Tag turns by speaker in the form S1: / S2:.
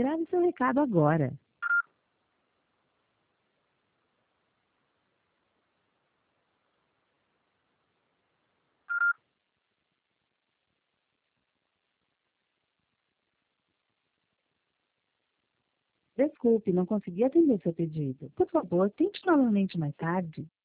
S1: Grave seu recado agora. Desculpe, não consegui atender seu pedido. Por favor, tente novamente mais tarde.